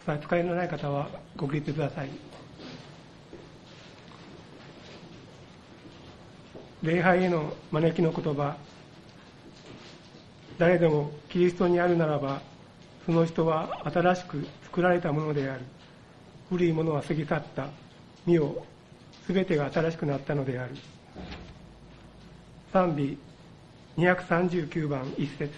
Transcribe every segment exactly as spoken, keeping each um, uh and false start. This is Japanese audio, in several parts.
差し支えのない方はご起立ください。礼拝への招きの言葉。誰でもキリストにあるならば、その人は新しく作られたものである。古いものは過ぎ去った。見よ、すべてが新しくなったのである。賛美にひゃくさんじゅうきゅうばん一節。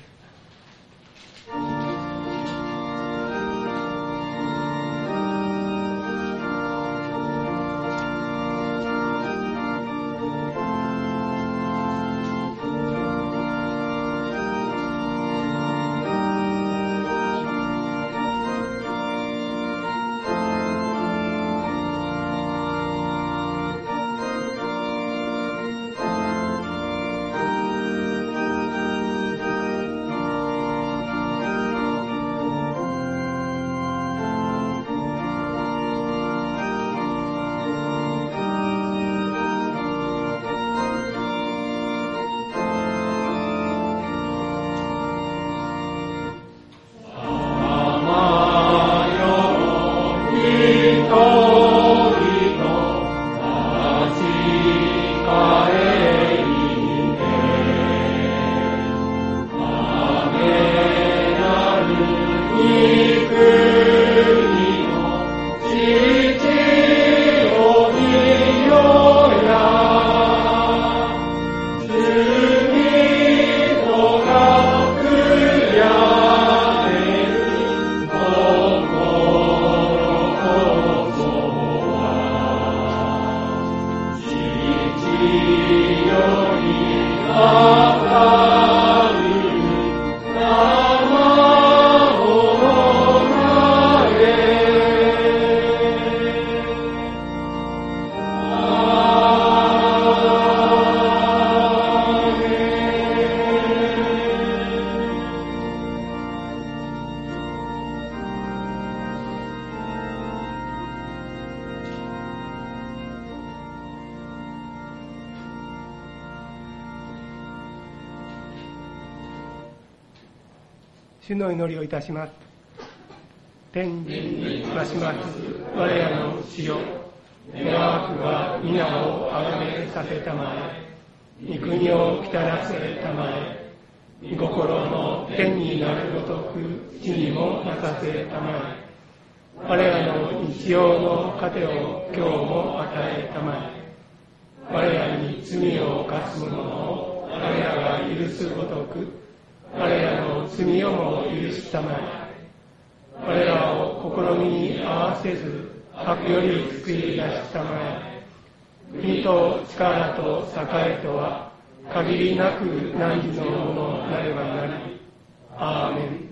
主の祈りをいたします。天に増します我らの主よ、願わくは皆をあがめさせたまえ、御国をきたらせたまえ、御心の天になるごとく地にもなさせたまえ、我らの日用の糧を今日も与えたまえ、我らに罪を犯す者を我らが許すごとく我らの罪をも許したまえ、我らを試みに合わせず悪より救い出したまえ、国と力と栄とは限りなく汝のものなればなり。アーメン。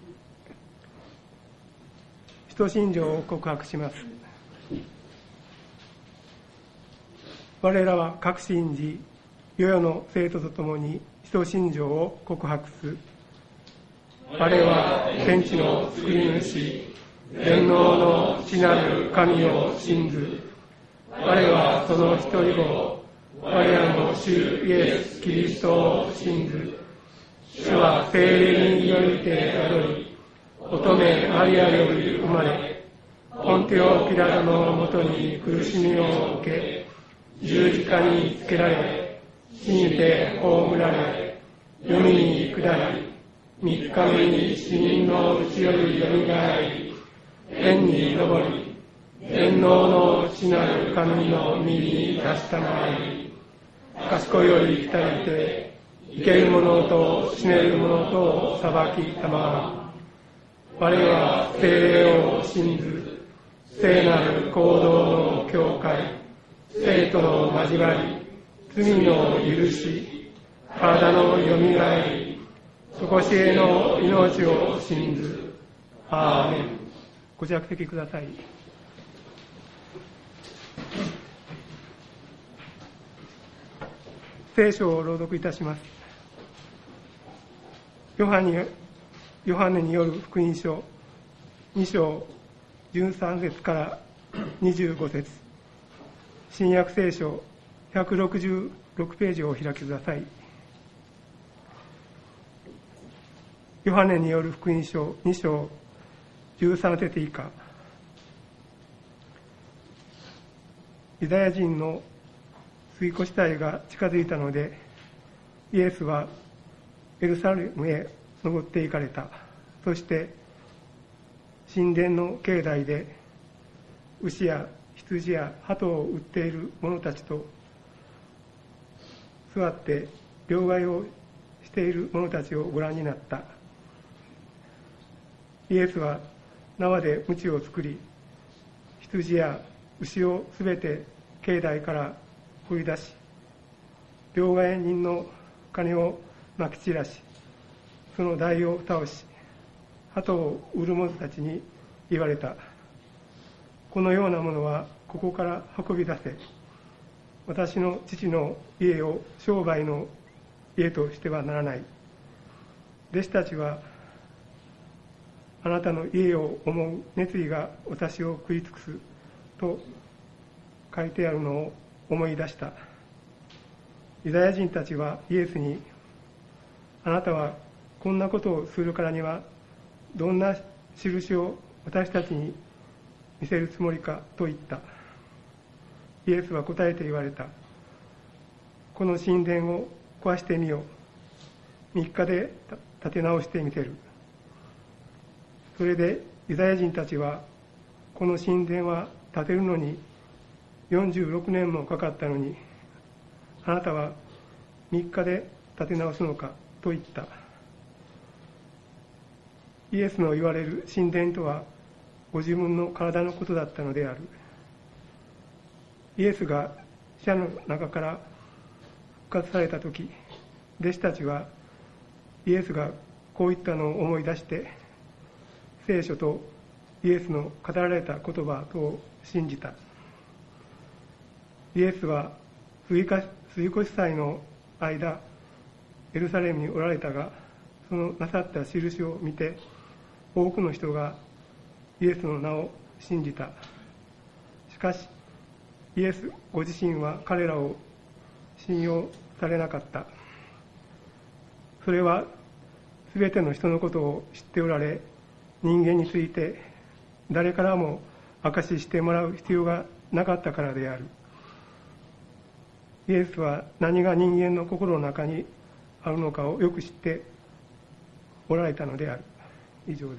使徒信条を告白します。我らは各信じ、世々の生徒とともに使徒信条を告白す。我は天地の作り主、全能の父なる神を信ず。我はその一人子、我らの主イエス・キリストを信ず。主は聖霊によりて宿り、乙女マリアより生まれ、ポンテオ・ピラトのもとに苦しみを受け、十字架につけられ、死にて葬られ、海に下り、三日目に死人のうちよりよみがえり、天に昇り、全能の父なる神の右に出したまえに、賢いより来たりて、生ける者と死ねる者とを裁きたまわ。我は聖霊を信ず、聖なる行動の教会、生との交わり、罪の許し、体のよみがえり、底知恵の命を信ず。アーメン。ご着席ください。聖書を朗読いたします。ヨハネ、ヨハネによる福音書に章じゅうさん節からにじゅうご節、新約聖書ひゃくろくじゅうろくページをお開きください。ヨハネによる福音書に章許されていいか。ユダヤ人の水越隊が近づいたので、イエスはエルサレムへ登っていかれた。そして神殿の境内で牛や羊や鳩を売っている者たちと座って両替をしている者たちをご覧になった。イエスは縄で鞭を作り、羊や牛をすべて境内から掘り出し、両替人の金をまき散らし、その台を倒し、鳩を売る者たちに言われた。このようなものはここから運び出せ。私の父の家を商売の家としてはならない。弟子たちはあなたの家を思う熱意が私を食い尽くすと書いてあるのを思い出した。ユダヤ人たちはイエスに、あなたはこんなことをするからにはどんな印を私たちに見せるつもりかと言った。イエスは答えて言われた。この神殿を壊してみよう。三日で建て直してみせる。それでユダヤ人たちは、この神殿は建てるのによんじゅうろくねんもかかったのに、あなたは三日で建て直すのかと言った。イエスの言われる神殿とは、ご自分の体のことだったのである。イエスが死者の中から復活されたとき、弟子たちはイエスがこう言ったのを思い出して、聖書とイエスの語られた言葉とを信じた。イエスは杉越祭の間、エルサレムにおられたが、そのなさった印を見て、多くの人がイエスの名を信じた。しかし、イエスご自身は彼らを信用されなかった。それは、すべての人のことを知っておられ、人間について誰からも証ししてもらう必要がなかったからである。イエスは何が人間の心の中にあるのかをよく知っておられたのである。以上です。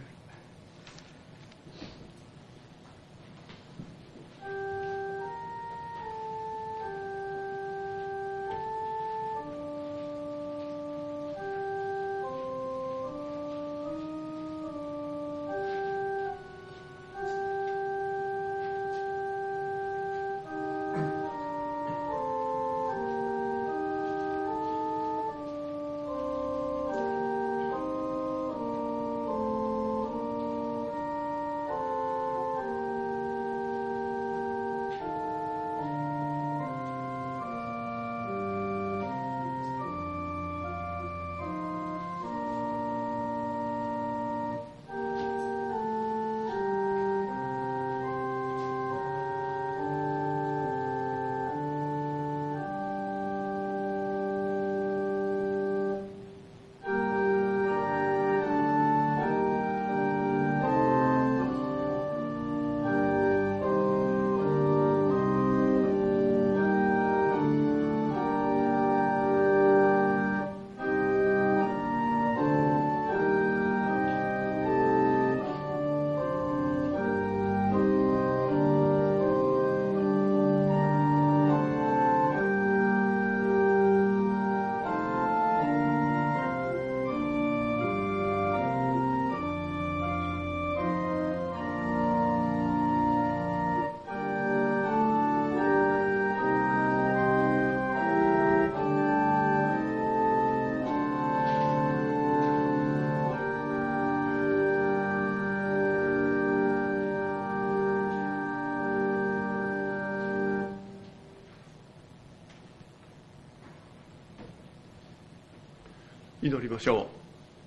祈りましょ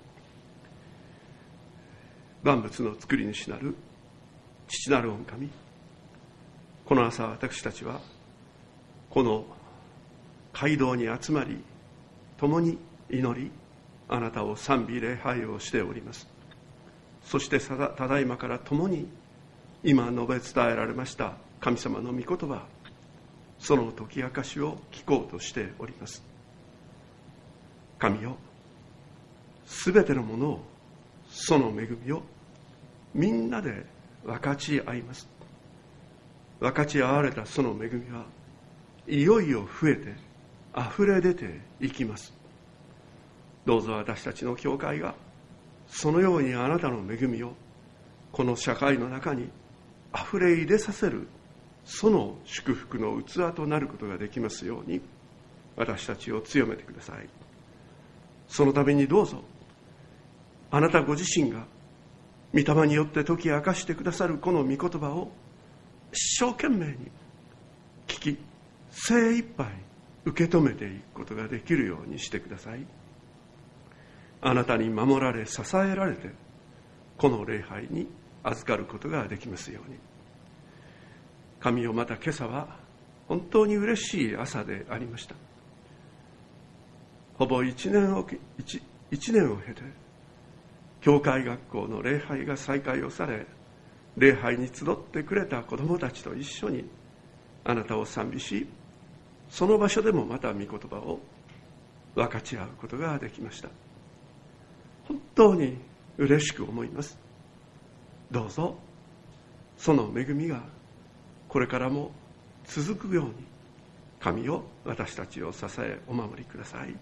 う。万物の作り主なる父なる御神、この朝私たちはこの街道に集まり、共に祈り、あなたを賛美礼拝をしております。 そしてただいまから共に今述べ伝えられました神様の御言葉、その解き明かしを聞こうとしております。神よ、すべてのものを、その恵みをみんなで分かち合います。分かち合われたその恵みはいよいよ増えて溢れ出ていきます。どうぞ私たちの教会がそのようにあなたの恵みをこの社会の中に溢れ入れさせる、その祝福の器となることができますように、私たちを強めてください。そのためにどうぞあなたご自身が御霊によって解き明かしてくださるこの御言葉を一生懸命に聞き、精一杯受け止めていくことができるようにしてください。あなたに守られ支えられてこの礼拝に預かることができますように。神よ、また今朝は本当に嬉しい朝でありました。ほぼ一年を一一年を経て教会学校の礼拝が再開をされ、礼拝に集ってくれた子どもたちと一緒にあなたを賛美し、その場所でもまた御言葉を分かち合うことができました。本当に嬉しく思います。どうぞその恵みがこれからも続くように、神よ、私たちを支えお守りください。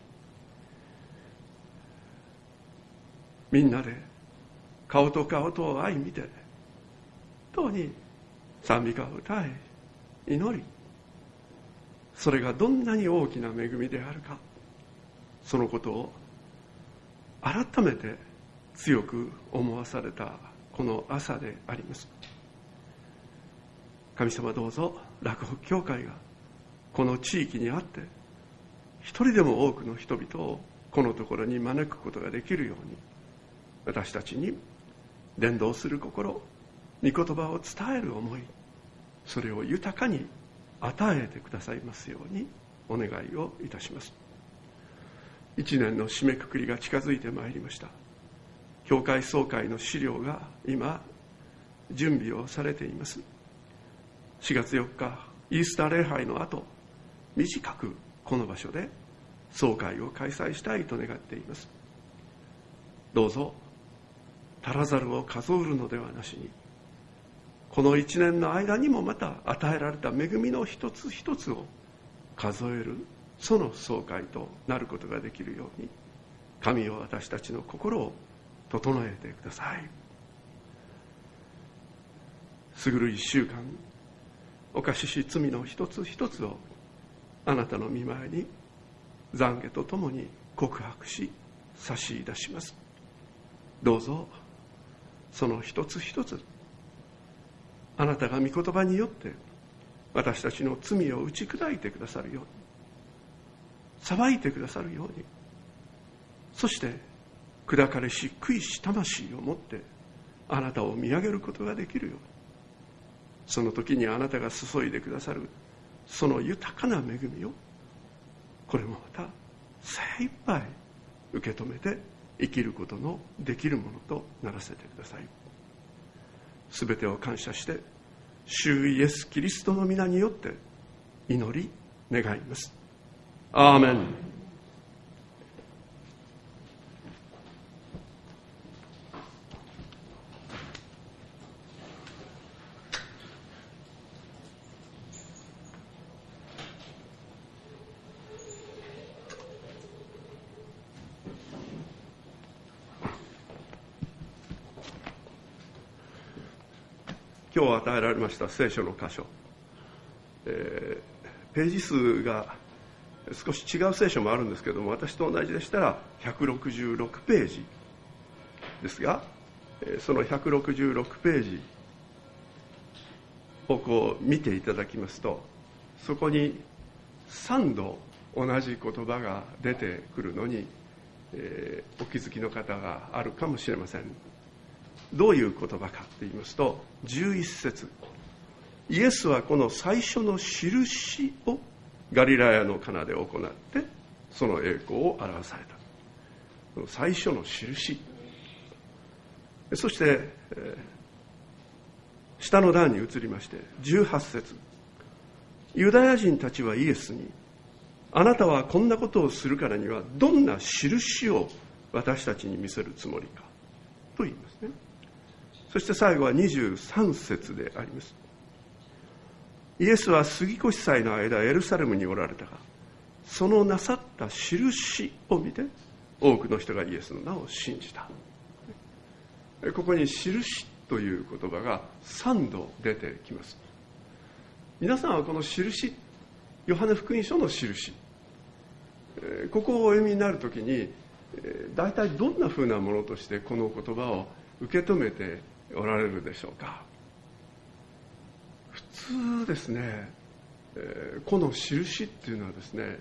みんなで顔と顔と相見て本当に賛美歌を歌い祈り、それがどんなに大きな恵みであるか、そのことを改めて強く思わされたこの朝であります。神様、どうぞ洛北教会がこの地域にあって一人でも多くの人々をこのところに招くことができるように、私たちに伝道する心、御言葉を伝える思い、それを豊かに与えてくださいますようにお願いをいたします。一年の締めくくりが近づいてまいりました。教会総会の資料が今準備をされています。しがつよっかイースター礼拝の後、短くこの場所で総会を開催したいと願っています。どうぞ足らざるを数えるのではなしに、この一年の間にもまた与えられた恵みの一つ一つを数える、その総会となることができるように、神よ、私たちの心を整えてください。過ぐる一週間、犯しし罪の一つ一つをあなたの御前に懺悔とともに告白し差し出します。どうぞその一つ一つ、あなたが御言葉によって私たちの罪を打ち砕いてくださるように、裁いてくださるように、そして砕かれし悔いし魂を持ってあなたを見上げることができるように、その時にあなたが注いでくださるその豊かな恵みを、これもまた精一杯受け止めて生きることのできるものとならせてください。すべてを感謝して主イエスキリストの皆によって祈り願います。アーメン。今日与えられました聖書の箇所、えー、ページ数が少し違う聖書もあるんですけども、私と同じでしたらひゃくろくじゅうろくページですが、そのひゃくろくじゅうろくページをこう見ていただきますと、そこにさんど同じ言葉が出てくるのに、えー、お気づきの方があるかもしれません。どういう言葉かと言いますと、じゅういっ節、イエスはこの最初の印をガリラヤのカナで行ってその栄光を表された。この最初の印、 そして、えー、下の段に移りましてじゅうはち節、ユダヤ人たちはイエスに、あなたはこんなことをするからにはどんな印を私たちに見せるつもりかと言いますね。そして最後はにじゅうさん節であります。イエスは杉越祭の間エルサレムにおられたが、そのなさった印を見て多くの人がイエスの名を信じた。ここに印という言葉がさんど出てきます。皆さんはこの印、ヨハネ福音書の印、ここをお読みになるときに大体どんなふうなものとしてこの言葉を受け止めておられるでしょうか。普通ですね、この印っていうのはですね、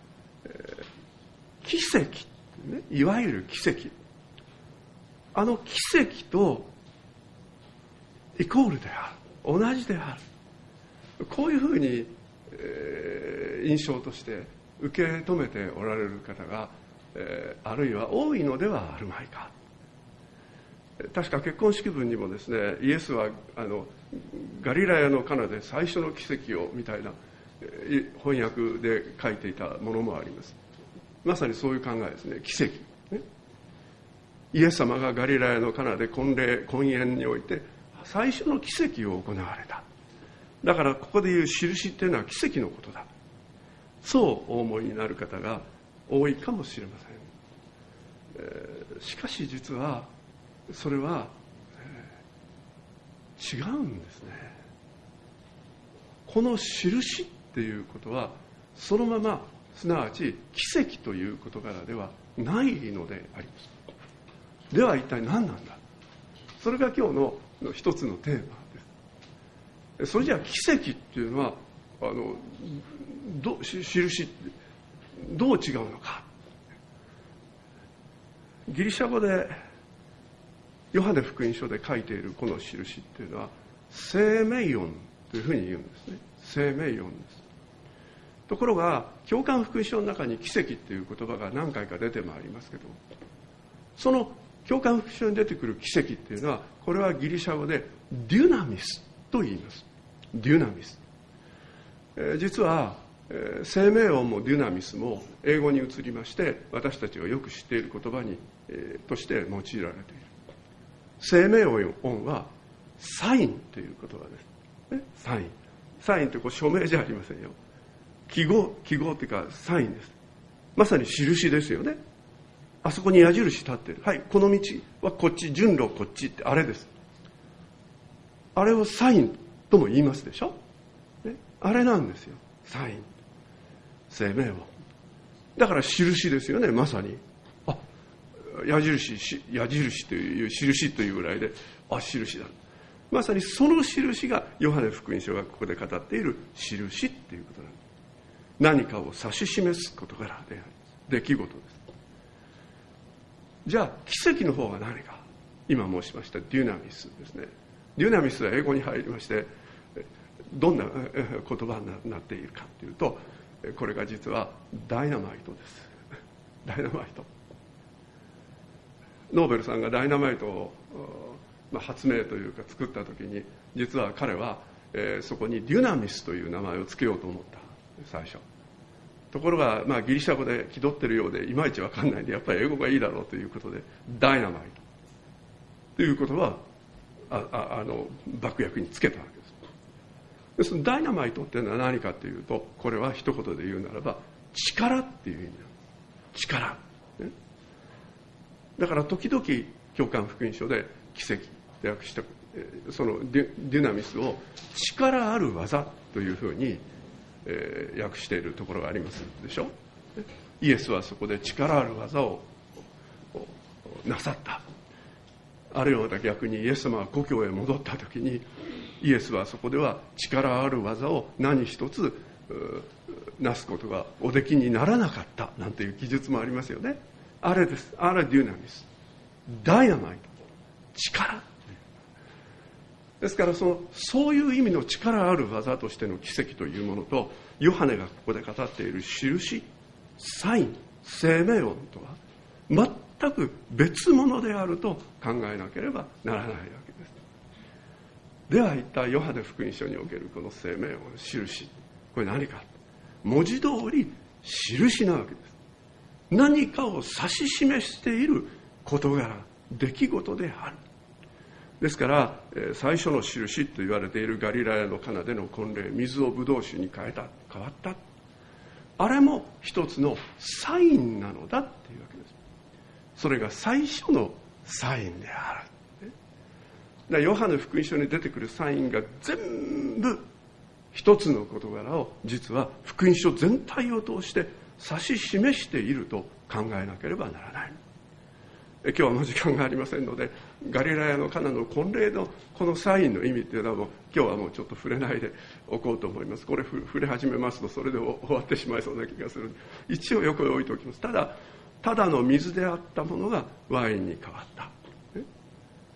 奇跡、ね、いわゆる奇跡、あの奇跡とイコールである、同じである、こういうふうに、えー、印象として受け止めておられる方が、えー、あるいは多いのではあるまいか。確か結婚式文にもですね、イエスはあのガリラヤのカナで最初の奇跡をみたいな翻訳で書いていたものもあります。まさにそういう考えですね。奇跡、ね、イエス様がガリラヤのカナで婚礼婚宴において最初の奇跡を行われた。だからここでいう印っていうのは奇跡のことだ、そうお思いになる方が多いかもしれません。えー、しかし実はそれは、えー、違うんですね。この印っていうことはそのまま、すなわち奇跡という事柄ではないのであります。では一体何なんだ。それが今日の一つのテーマです。それじゃあ奇跡っていうのはあのど印どう違うのか。ギリシャ語でヨハネ福音書で書いているこの印っていうのは生命音というふうに言うんですね。生命音です。ところが教会福音書の中に奇跡っていう言葉が何回か出てまいりますけど、その教会福音書に出てくる奇跡っていうのは、これはギリシャ語でデュナミスと言います。デュナミス、えー、実は、えー、生命音もデュナミスも英語に移りまして、私たちがよく知っている言葉に、えー、として用いられている。生命音はサインという言葉です、ね、サインサインってこう署名じゃありませんよ。記号記号っていうかサインです。まさに印ですよね。あそこに矢印立ってる、はい、この道はこっち、順路こっちってあれです。あれをサインとも言いますでしょ、ね、あれなんですよ、サイン、生命音だから印ですよね。まさにあ矢印矢印という印というぐらいで、あ印だ。まさにその印がヨハネ福音書がここで語っている印っていうことなんです。何かを指し示す事柄であり出来事です。じゃあ奇跡の方は何か。今申しましたデュナミスですね。デュナミスは英語に入りまして、どんな言葉になっているかというと、これが実はダイナマイトです。ダイナマイト。ノーベルさんがダイナマイトを、まあ、発明というか作った時に、実は彼は、えー、そこにデュナミスという名前を付けようと思った最初。ところが、まあ、ギリシャ語で気取ってるようでいまいち分かんないんで、やっぱり英語がいいだろうということでダイナマイトということはあああの爆薬につけたわけです。でそのダイナマイトっていうのは何かというと、これは一言で言うならば力っていう意味なんです。力、ね、だから時々教会福音書で奇跡で訳したそのデュ、デュナミスを力ある技というふうにえー、訳しているところがありますでしょ。イエスはそこで力ある技をなさった。あるいはまた逆にイエス様が故郷へ戻った時に、イエスはそこでは力ある技を何一つなすことがおできにならなかったなんていう記述もありますよね。あれです。あれデュナミス、ダイナマイト、力ですから、そのそういう意味の力ある技としての奇跡というものと、ヨハネがここで語っている印、サイン、生命音とは全く別物であると考えなければならないわけです。では一体ヨハネ福音書におけるこの生命の印、これ何か。文字通り印なわけです。何かを指し示している事柄、出来事である。ですから最初の印と言われているガリラヤのカナでの婚礼、水をブドウ酒に変えた、変わった、あれも一つのサインなのだっていうわけです。それが最初のサインである。ヨハネ福音書に出てくるサインが全部一つの事柄を実は福音書全体を通して指し示していると考えなければならない。今日はもう時間がありませんので、ガリラヤのカナの婚礼のこのサインの意味っていうのはもう今日はもうちょっと触れないでおこうと思います。これ触れ始めますとそれで終わってしまいそうな気がする。一応横に置いておきます。ただただの水であったものがワインに変わった。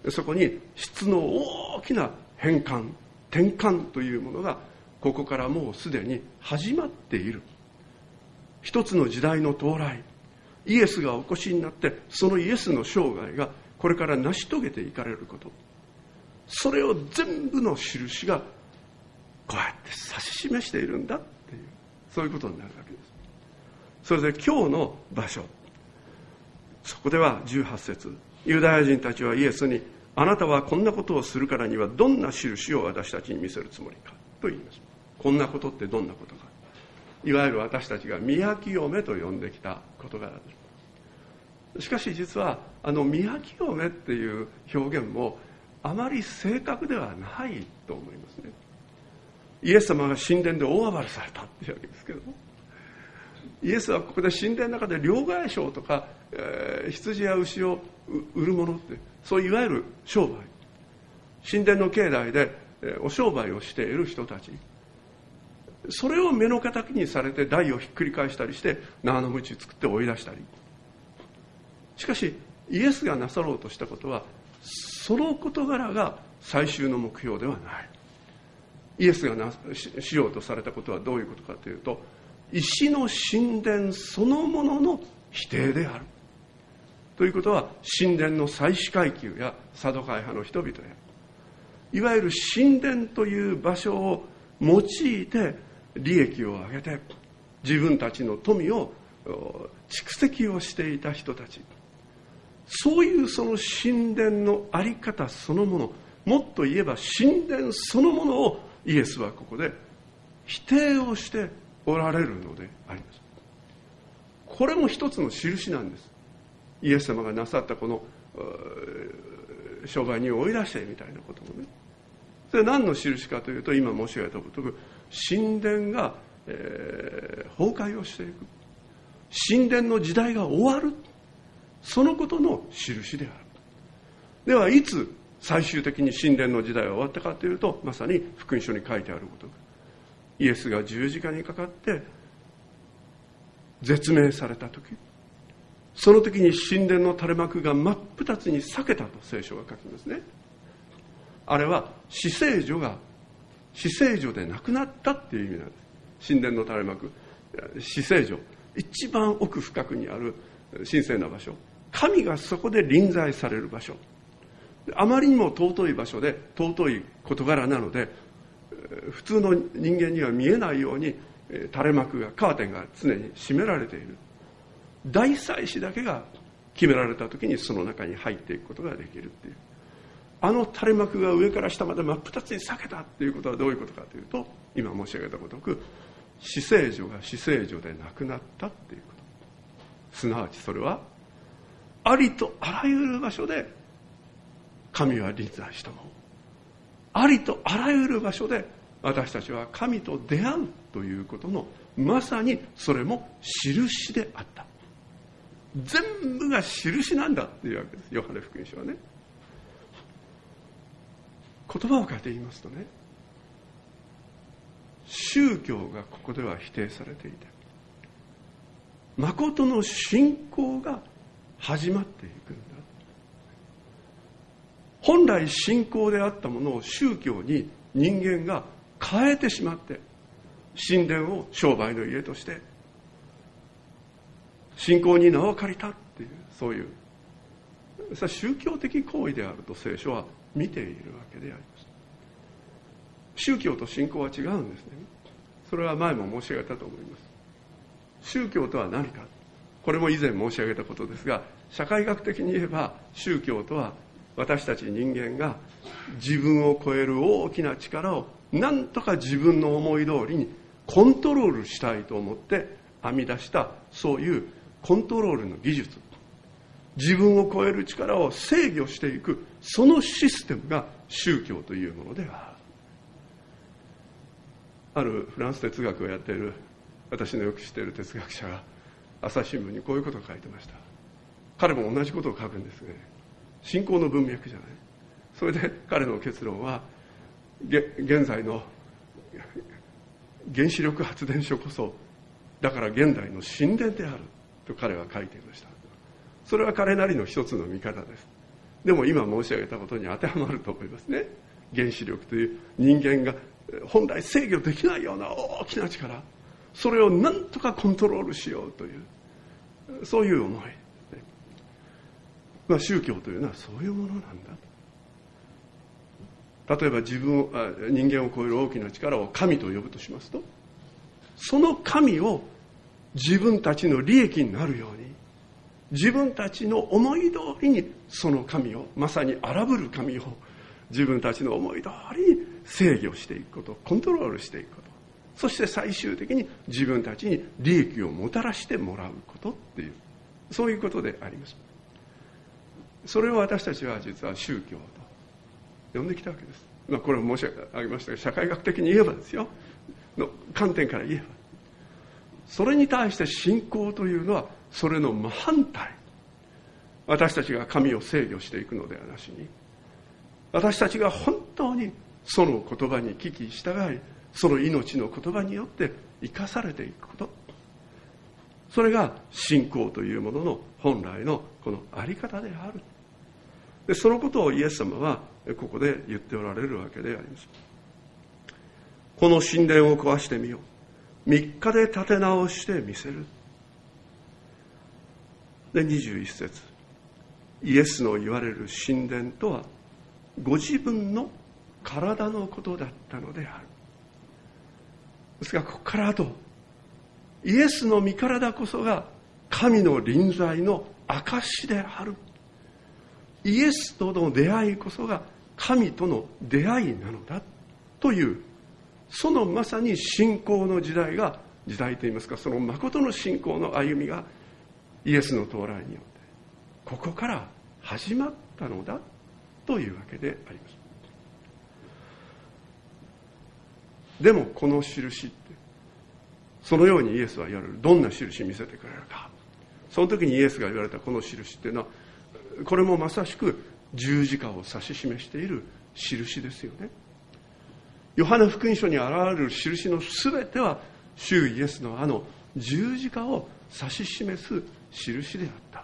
そこに質の大きな変換、転換というものがここからもうすでに始まっている。一つの時代の到来、イエスがお越しになってそのイエスの生涯がこれから成し遂げていかれること、それを全部の印がこうやって指し示しているんだっていう、そういうことになるわけです。それで今日の場所、そこではじゅうはち節、ユダヤ人たちはイエスに、あなたはこんなことをするからにはどんな印を私たちに見せるつもりかと言います。こんなことってどんなことか、いわゆる私たちが宮清めと呼んできた事柄です。しかし実はあの宮清めっていう表現もあまり正確ではないと思いますね。イエス様が神殿で大暴れされたっていうわけですけども、イエスはここで神殿の中で両替商とか、えー、羊や牛を売るものって、そういわゆる商売、神殿の境内で、えー、お商売をしている人たち、それを目の敵にされて台をひっくり返したりして縄の鞭作って追い出したり。しかしイエスがなさろうとしたことはその事柄が最終の目標ではない。イエスがな し, しようとされたことはどういうことかというと、石の神殿そのものの否定であるということは、神殿の祭司階級やサドカイ派の人々や、いわゆる神殿という場所を用いて利益を上げて自分たちの富を蓄積をしていた人たち、そういうその神殿の在り方そのもの、もっと言えば神殿そのものをイエスはここで否定をしておられるのであります。これも一つの印なんです。イエス様がなさったこの商売人を追い出してみたいなこともね、それは何の印かというと、今申し上げたことく神殿が、えー、崩壊をしていく、神殿の時代が終わる、そのことの印である。ではいつ最終的に神殿の時代は終わったかというと、まさに福音書に書いてあること、イエスが十字架にかかって絶命された時、その時に神殿の垂れ幕が真っ二つに裂けたと聖書が書きますね。あれは死聖所が死聖所でなくなったっていう意味なんです。神殿の垂れ幕、死聖所、一番奥深くにある神聖な場所、神がそこで臨在される場所、あまりにも尊い場所で尊い事柄なので、普通の人間には見えないように垂れ幕が、カーテンが常に閉められている。大祭司だけが決められた時にその中に入っていくことができるっていう、あの垂れ幕が上から下まで真っ二つに裂けたっていうことはどういうことかというと、今申し上げたことく死聖所が死聖所でなくなったっていうこと、すなわちそれはありとあらゆる場所で神は臨在したもの、ありとあらゆる場所で私たちは神と出会うということの、まさにそれも印であった。全部が印なんだっていうわけです、ヨハネ福音書はね。言葉を変えて言いますとね、宗教がここでは否定されていて、誠の信仰が始まっていくんだ。本来信仰であったものを宗教に人間が変えてしまって、神殿を商売の家として信仰に名を借りたっていう、そういうそれは宗教的行為であると聖書は見ているわけであります。宗教と信仰は違うんですね。それは前も申し上げたと思います。宗教とは何か、これも以前申し上げたことですが、社会学的に言えば宗教とは私たち人間が自分を超える大きな力を何とか自分の思い通りにコントロールしたいと思って編み出したそういうコントロールの技術、自分を超える力を制御していくそのシステムが宗教というものではある。あるフランス哲学をやっている私のよく知っている哲学者が朝日新聞にこういうことを書いてました。彼も同じことを書くんですね。信仰の文脈じゃない。それで彼の結論は、現在の原子力発電所こそだから現代の神殿であると彼は書いていました。それは彼なりの一つの見方です。でも今申し上げたことに当てはまると思いますね。原子力という人間が本来制御できないような大きな力、それを何とかコントロールしようというそういう思い、まあ、宗教というのはそういうものなんだ。例えば自分を人間を超える大きな力を神と呼ぶとしますと、その神を自分たちの利益になるように、自分たちの思い通りにその神を、まさに荒ぶる神を自分たちの思い通りに制御していくこと、コントロールしていくこと、そして最終的に自分たちに利益をもたらしてもらうことっていう、そういうことであります。それを私たちは実は宗教と呼んできたわけです。まあ、これも申し上げましたが、社会学的に言えばですよ、の観点から言えば、それに対して信仰というのはそれの真反対。私たちが神を制御していくのではなしに、私たちが本当にその言葉に聞き従い、その命の言葉によって生かされていくこと、それが信仰というものの本来のこのあり方である。でそのことをイエス様はここで言っておられるわけであります。この神殿を壊してみよう、みっかで建て直してみせる。でにじゅういっ節、イエスの言われる神殿とはご自分の体のことだったのである。ですがここから後、イエスの御体こそが神の臨在の証である。イエスとの出会いこそが神との出会いなのだという、そのまさに信仰の時代が、時代といいますか、その誠の信仰の歩みがイエスの到来によってここから始まったのだというわけであります。でもこの印って、そのようにイエスは言われる。どんな印見せてくれるか。その時にイエスが言われたこの印っていうのは、これもまさしく十字架を指し示している印ですよね。ヨハネ福音書に現れる印のすべては主イエスのあの十字架を指し示す印であった。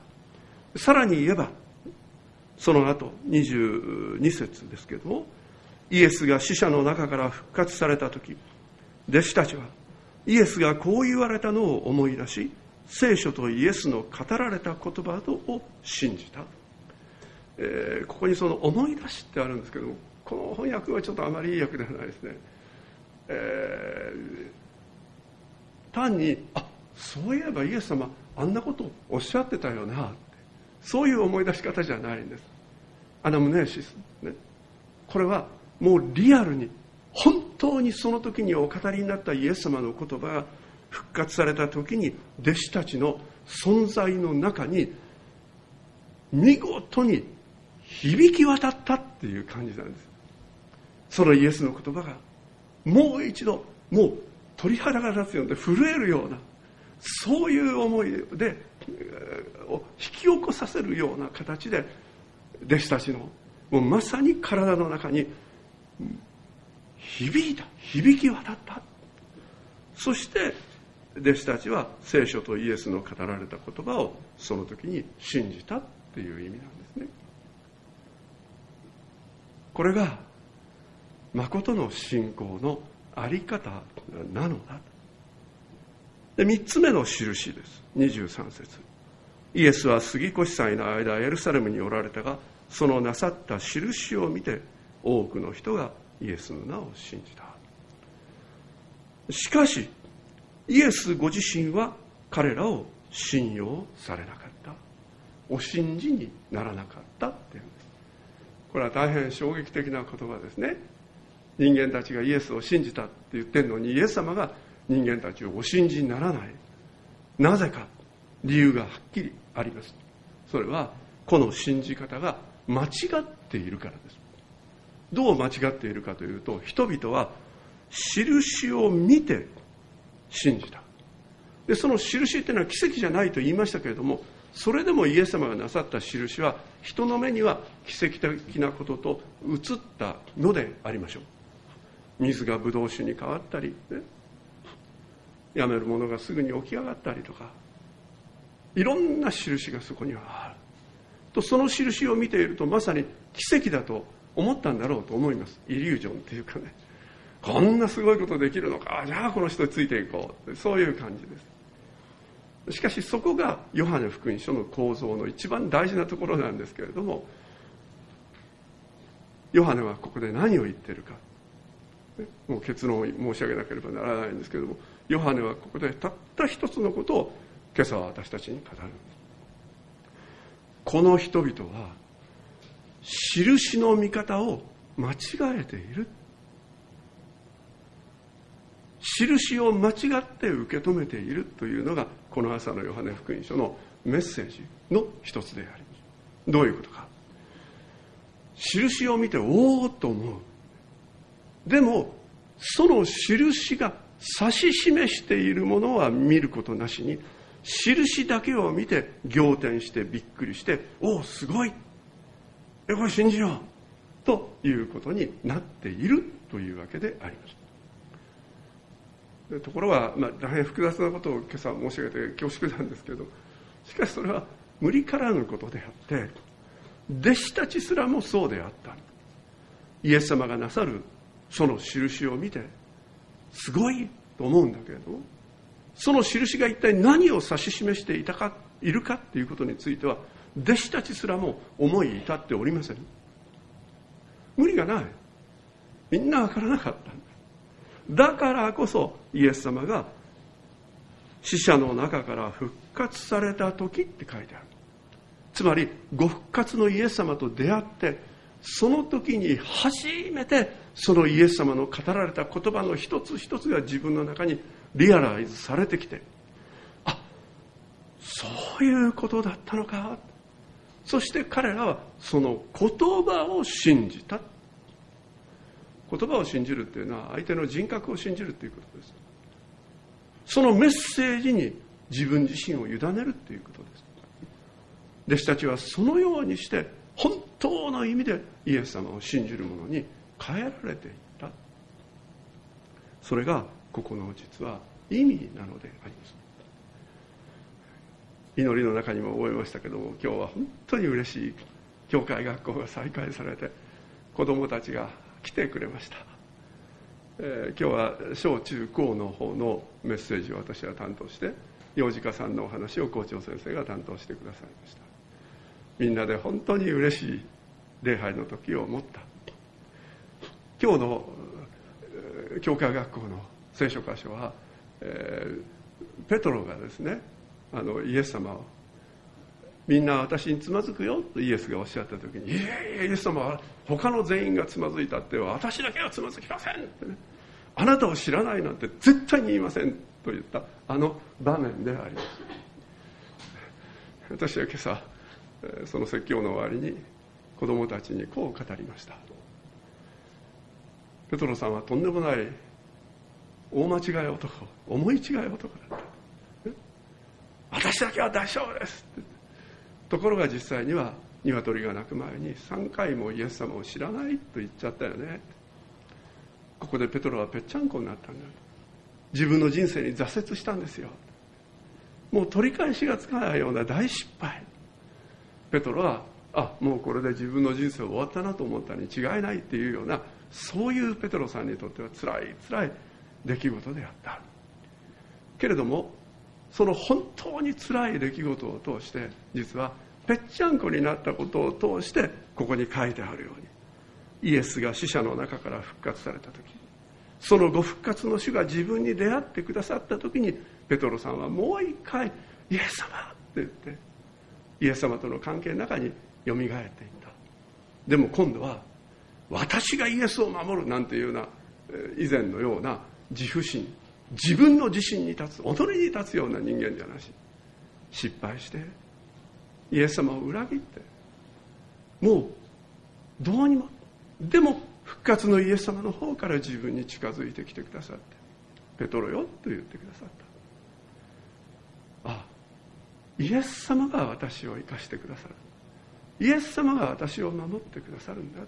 さらに言えば、その後にじゅうに節ですけれども、イエスが死者の中から復活された時、弟子たちはイエスがこう言われたのを思い出し、聖書とイエスの語られた言葉を信じた。えー、ここにその思い出しってあるんですけども、この翻訳はちょっとあまりいい訳ではないですね。えー、単に、あ、そういえばイエス様あんなことをおっしゃってたよなって、そういう思い出し方じゃないんです。アナムネーシス、ね、これはもうリアルに本当にその時にお語りになったイエス様の言葉が復活された時に、弟子たちの存在の中に見事に響き渡ったっていう感じなんです。そのイエスの言葉がもう一度、もう鳥肌が立つようで震えるような、そういう思いでを引き起こさせるような形で、弟子たちのもうまさに体の中に響いた、響き渡った。そして弟子たちは聖書とイエスの語られた言葉をその時に信じたっていう意味なんですね。これが誠の信仰のあり方なのだ。で、三つ目の印です。にじゅうさん節。 イエスは杉越祭の間エルサレムにおられたが、そのなさった印を見て多くの人がイエスの名を信じた。しかしイエスご自身は彼らを信用されなかった。お信じにならなかったっていうんです。これは大変衝撃的な言葉ですね。人間たちがイエスを信じたって言ってるのに、イエス様が人間たちをお信じにならない。なぜか、理由がはっきりあります。それはこの信じ方が間違っているからです。どう間違っているかというと、人々は印を見て信じた。でその印っていうのは奇跡じゃないと言いましたけれども、それでもイエス様がなさった印は人の目には奇跡的なことと映ったのでありましょう。水がブドウ酒に変わったり、ね、やめる者がすぐに起き上がったりとか、いろんな印がそこにはあると、その印を見ているとまさに奇跡だと思ったんだろうと思います。イリュージョンっていうかね、こんなすごいことできるのか、じゃあこの人についていこう、そういう感じです。しかしそこがヨハネ福音書の構造の一番大事なところなんですけれども、ヨハネはここで何を言っているか、もう結論を申し上げなければならないんですけれども、ヨハネはここでたった一つのことを今朝は私たちに語る。この人々は印の見方を間違えている。印を間違って受け止めているというのがこの朝のヨハネ福音書のメッセージの一つであります。どういうことか。印を見ておおっと思う。でもその印が指し示しているものは見ることなしに、印だけを見て仰天してびっくりして、おおすごい、えこれ信じようということになっているというわけであります。ところが、まあ、大変複雑なことを今朝申し上げて恐縮なんですけど、しかしそれは無理からぬことであって、弟子たちすらもそうであった。イエス様がなさるその印を見てすごいと思うんだけれども、その印が一体何を指し示していたかいるかということについては弟子たちすらも思い至っておりません。無理がない。みんな分からなかったんだ。だからこそイエス様が死者の中から復活された時って書いてある。つまりご復活のイエス様と出会って、その時に初めてそのイエス様の語られた言葉の一つ一つが自分の中にリアライズされてきて、あ、そういうことだったのか。そして彼らはその言葉を信じた。言葉を信じるっていうのは相手の人格を信じるということです。そのメッセージに自分自身を委ねるということです。弟子たちはそのようにして本当の意味でイエス様を信じる者に変えられていった。それがここの実は意味なのであります。祈りの中にも覚えましたけども、今日は本当に嬉しい教会学校が再開されて、子どもたちが来てくれました。えー、今日は小中高の方のメッセージを私は担当して、幼児科さんのお話を校長先生が担当してくださいました。みんなで本当に嬉しい礼拝の時を持った。今日の教会学校の聖書箇所は、えー、ペトロがですね、あのイエス様を、みんな私につまずくよとイエスがおっしゃった時に、いやいやイエス様は他の全員がつまずいたって私だけはつまずきませんって、ね、あなたを知らないなんて絶対に言いませんと言ったあの場面であります。私は今朝その説教の終わりに子供たちにこう語りました。ペトロさんはとんでもない大間違い男、思い違い男だった。私だけは大丈夫ですって。ところが実際には鶏が鳴く前にさんかいもイエス様を知らないと言っちゃったよね。ここでペトロはぺっちゃんこになったんだ。自分の人生に挫折したんですよ。もう取り返しがつかないような大失敗。ペトロはあもうこれで自分の人生終わったなと思ったに違いないっていうような、そういうペトロさんにとってはつらいつらい出来事であった。けれどもその本当につらい出来事を通して、実はぺっちゃんこになったことを通してここに書いてあるように、イエスが死者の中から復活された時、そのご復活の主が自分に出会ってくださった時に、ペトロさんはもう一回イエス様って言ってイエス様との関係の中によみがえっていった。でも今度は私がイエスを守るなんていうような以前のような自負心、自分の自信に立つ、己に立つような人間じゃなし、失敗してイエス様を裏切って、もうどうにも、でも復活のイエス様の方から自分に近づいてきてくださって、ペトロよと言ってくださった。あ、イエス様が私を生かしてくださる、イエス様が私を守ってくださるんだと。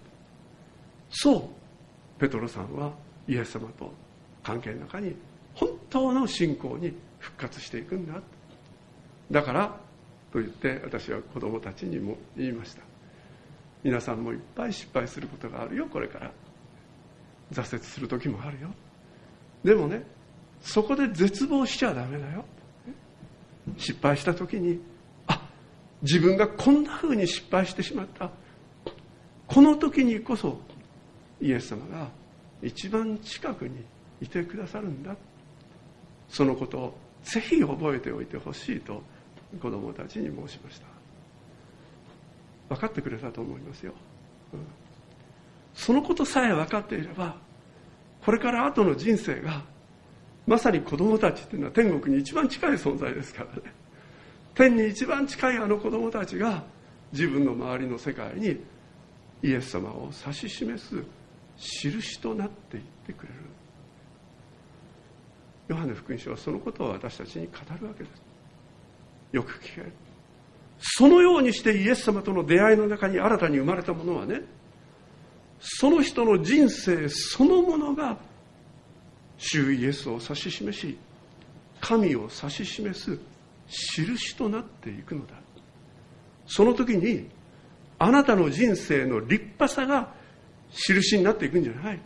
そうペトロさんはイエス様と関係の中に本当の信仰に復活していくんだ。だからと言って私は子供たちにも言いました。皆さんもいっぱい失敗することがあるよ、これから挫折する時もあるよ。でもね、そこで絶望しちゃダメだよ。失敗した時に、あ、自分がこんな風に失敗してしまった、この時にこそイエス様が一番近くにいてくださるんだ。そのことをぜひ覚えておいてほしいと子供たちに申しました。分かってくれたと思いますよ、うん、そのことさえ分かっていれば、これから後の人生がまさに子供たちっていうのは天国に一番近い存在ですからね。天に一番近いあの子供たちが自分の周りの世界にイエス様を指し示す印となっていってくれる。ヨハネ福音書はそのことを私たちに語るわけです。よく聞ける。そのようにしてイエス様との出会いの中に新たに生まれたものはね、その人の人生そのものが主イエスを指し示し、神を指し示す印となっていくのだ。その時にあなたの人生の立派さが印になっていくんじゃない。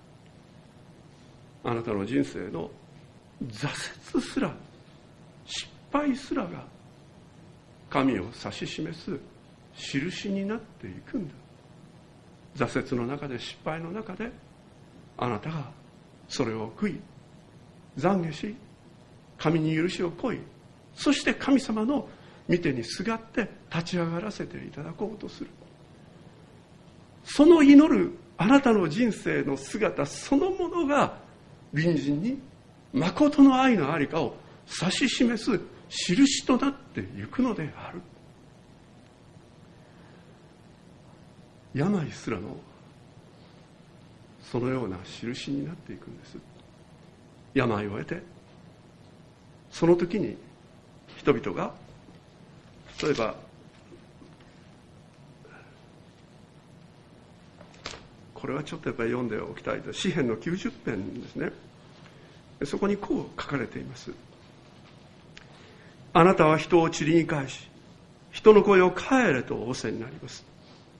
あなたの人生の挫折すら、失敗すらが神を指し示す印になっていくんだ。挫折の中で、失敗の中で、あなたがそれを悔い懺悔し、神に許しを請い、そして神様の御手にすがって立ち上がらせていただこうとする。その祈るあなたの人生の姿そのものが隣人に誠の愛のありかを指し示す印となっていくのである。病すらのそのような印になっていくんです。病を得て、その時に人々が、例えばこれはちょっとやっぱり読んでおきたいと、詩編のきゅうじゅっぺんですね。そこにこう書かれています。あなたは人を塵に返し、人の声を帰れと仰せになります。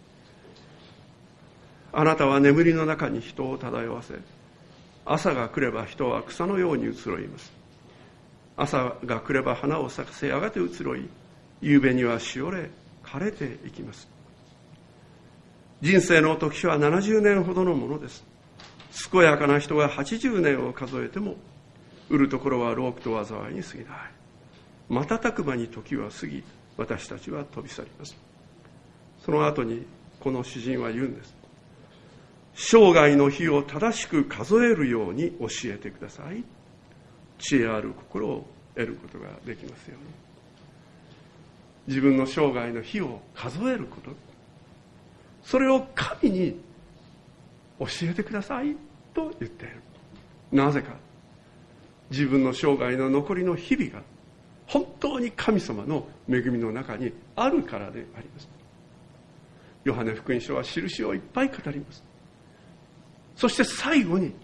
あなたは眠りの中に人を漂わせ、朝が来れば人は草のように移ろいます。朝が来れば花を咲かせ、やがて移ろい、夕べにはしおれ枯れていきます。人生の時はななじゅうねんほどのものです。健やかな人がはちじゅうねんを数えても、売るところは労苦と災いに過ぎない。瞬く間に時は過ぎ、私たちは飛び去ります。その後にこの詩人は言うんです。生涯の日を正しく数えるように教えてください。知恵ある心を得ることができますように。自分の生涯の日を数えること、それを神に教えてくださいと言っている。なぜか、自分の生涯の残りの日々が本当に神様の恵みの中にあるからであります。ヨハネ福音書は印をいっぱい語ります。そして最後に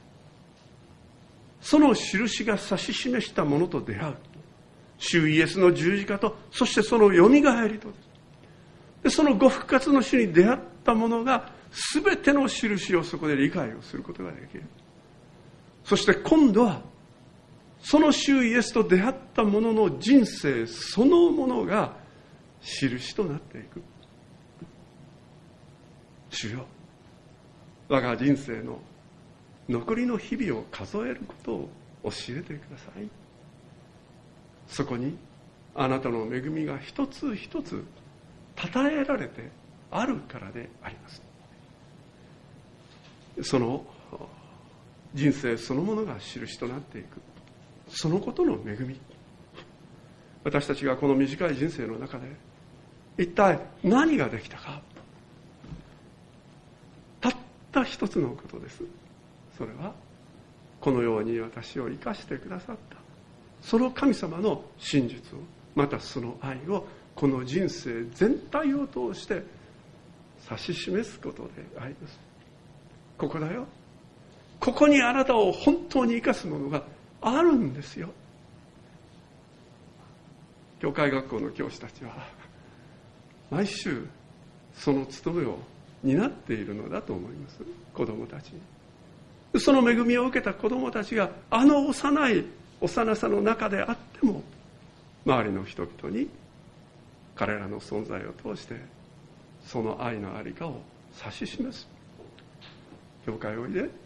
その印が指し示したものと出会う。主イエスの十字架と、そしてそのよみがえりと、でそのご復活の主に出会ったものが全ての印をそこで理解をすることができる。そして今度はその主イエスと出会った者の人生そのものが印となっていく。主よ、我が人生の残りの日々を数えることを教えてください。そこにあなたの恵みが一つ一つ称えられてあるからであります。その人生そのものが印となっていく、そのことの恵み、私たちがこの短い人生の中で一体何ができたか、たった一つのことです。それはこのように私を生かしてくださったその神様の真実を、またその愛をこの人生全体を通して指し示すことであります。ここだよ、ここにあなたを本当に生かすものがあるんですよ。教会学校の教師たちは毎週その務めを担っているのだと思います。子供たちに、その恵みを受けた子供たちがあの幼い幼さの中であっても、周りの人々に彼らの存在を通してその愛のありかを指し示す。教会おいで、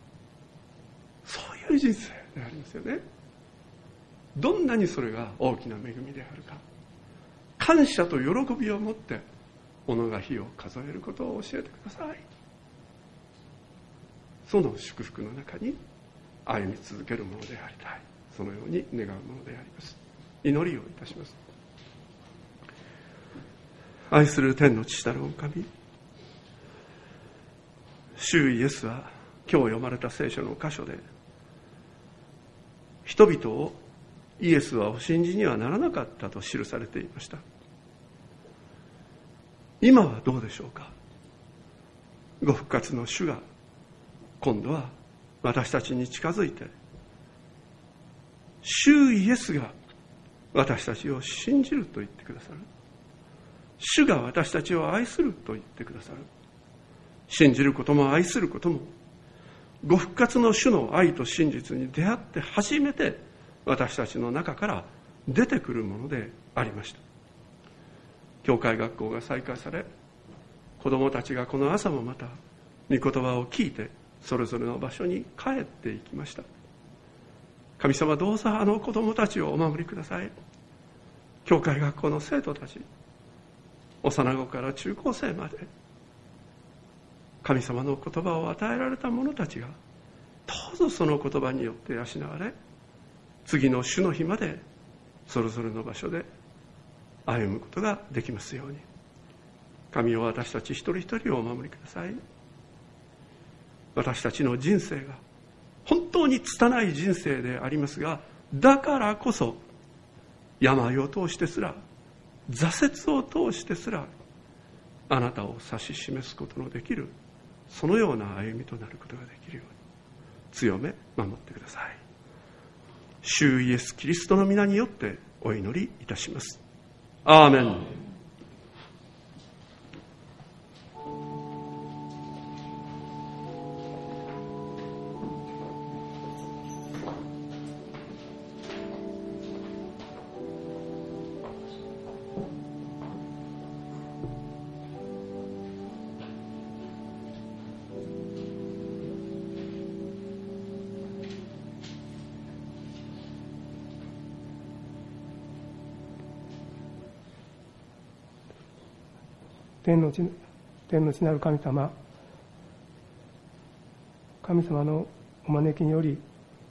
そういう人生でありますよね。どんなにそれが大きな恵みであるか、感謝と喜びを持って己が日を数えることを教えてください。その祝福の中に歩み続けるものでありたい、そのように願うものであります。祈りをいたします。愛する天の父なる御神、主イエスは今日読まれた聖書の箇所で、人々をイエスはお信じにはならなかったと記されていました。今はどうでしょうか。ご復活の主が今度は私たちに近づいて、主イエスが私たちを信じると言ってくださる。主が私たちを愛すると言ってくださる。信じることも愛することも、ご復活の主の愛と真実に出会って初めて私たちの中から出てくるものでありました。教会学校が再開され、子どもたちがこの朝もまた御言葉を聞いてそれぞれの場所に帰っていきました。神様、どうぞあの子どもたちをお守りください。教会学校の生徒たち、幼子から中高生まで、神様の言葉を与えられた者たちがどうぞその言葉によって養われ、次の主の日までそれぞれの場所で歩むことができますように。神を私たち一人一人をお守りください。私たちの人生が本当に拙い人生でありますが、だからこそ病を通してすら、挫折を通してすら、あなたを指し示すことのできる、そのような歩みとなることができるように強め守ってください。主イエスキリストの皆によってお祈りいたします。アーメン。 天の地、天の地なる神様、神様のお招きにより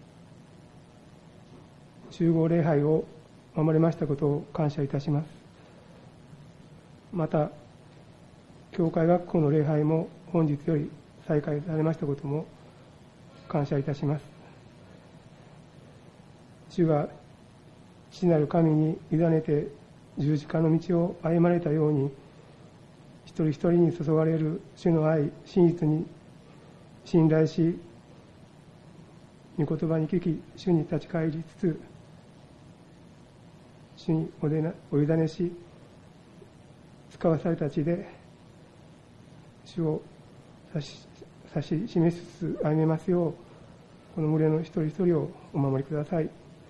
集合礼拝を守れましたことを感謝いたします。また教会学校の礼拝も本日より再開されましたことも感謝いたします。主が父なる神に委ねて十字架の道を歩まれたように、一人一人に注がれる主の愛、真実に信頼し、御言葉に聞き、主に立ち返りつつ、主におでなお委ねし、使わされた地で主を指し、指し示しつつ歩めますよう、この群れの一人一人をお守りください。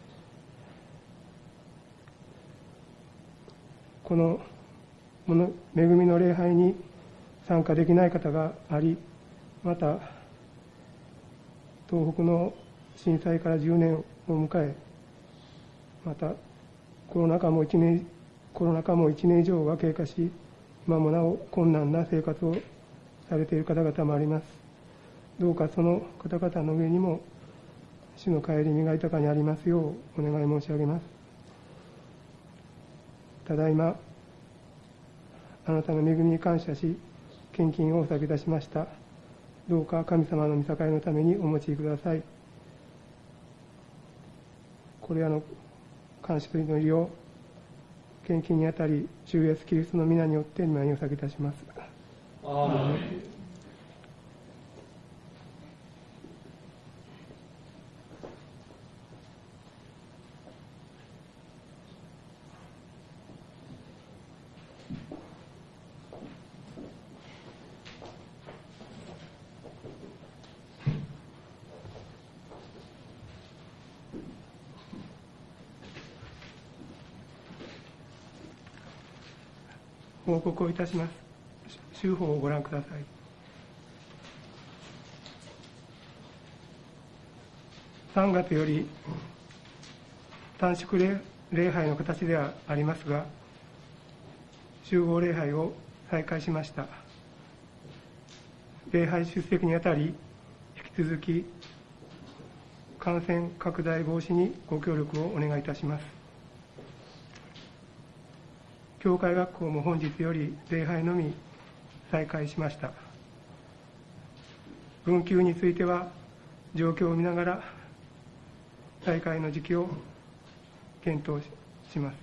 このもの恵みの礼拝に参加できない方があり、また東北の震災からじゅうねんを迎え、またコロナ禍も1年コロナ禍もいちねん以上が経過し、今もなお困難な生活をされている方々もあります。どうかその方々の上にも主の帰り身が豊かにありますようお願い申し上げます。ただいまあなたの恵みに感謝し、献金をお捧げいたしました。どうか神様の御栄のためにお持ちください。これらの感謝と祈りを献金にあたり、主イエスキリストの皆によって御前にお捧げいたします。 アーメン。 報告をいたします。週報をご覧ください。さんがつより短縮 礼, 礼拝の形ではありますが、集合礼拝を再開しました。礼拝出席にあたり、引き続き感染拡大防止にご協力をお願いいたします。教会学校も本日より礼拝のみ再開しました。分休については状況を見ながら再開の時期を検討します。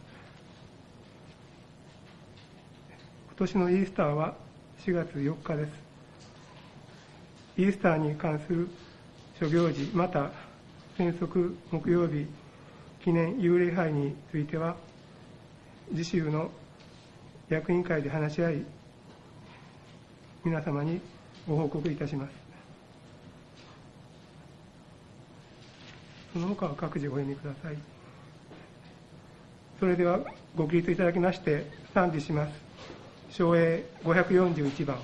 今年のイースターはしがつよっかです。イースターに関する諸行事、また原則木曜日記念幽霊杯については次週の役員会で話し合い、皆様にご報告いたします。その他は各自ご読みください。それではご起立いただきまして賛辞します。唱詠ごひゃくよんじゅういちばん。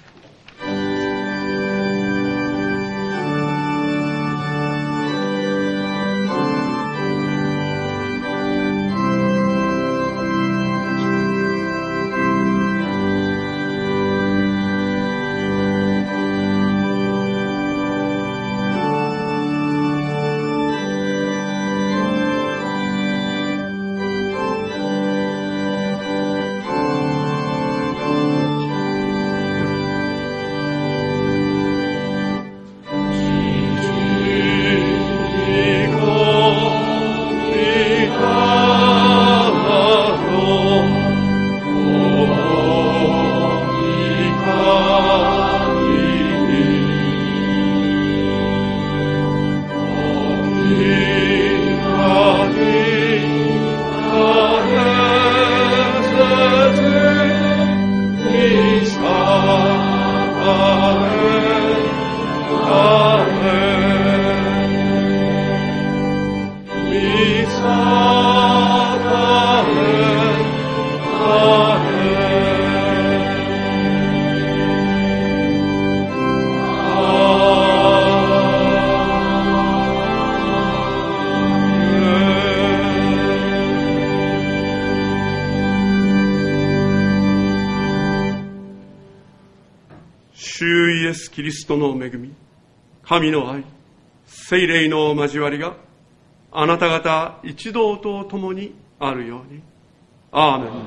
キリストの恵み、神の愛、聖霊の交わりがあなた方一同と共にあるように。アーメン。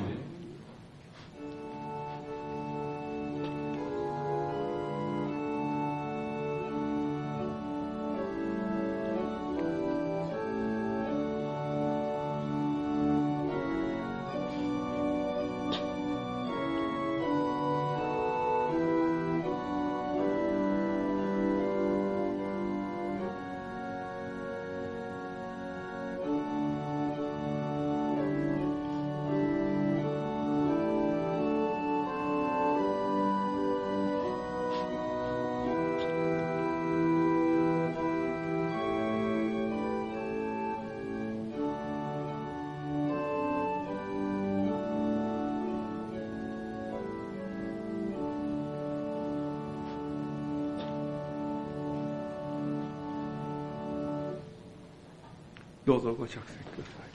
どうぞご着席ください。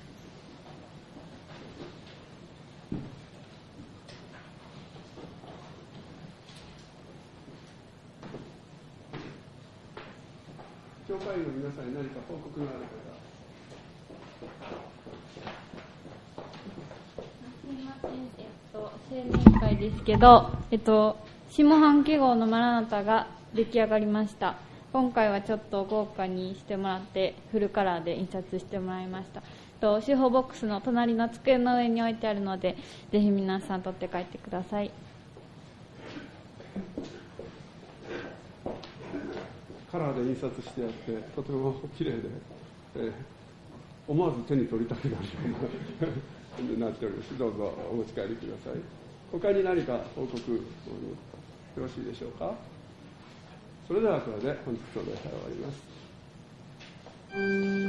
教会員の皆さんに何か報告がある方。 すみません、えっと、青年会ですけど、えっと、下半期号のマラナタが出来上がりました。今回はちょっと豪華にしてもらってフルカラーで印刷してもらいました。と司法ボックスの隣の机の上に置いてあるので、ぜひ皆さん取って帰ってください。 カラーで印刷してあってとても綺麗で、えー、思わず手に取りたくなるようななっております。どうぞお持ち帰りください。他に何か報告よろしいでしょうか。それではこれで本日の礼拝を終わります。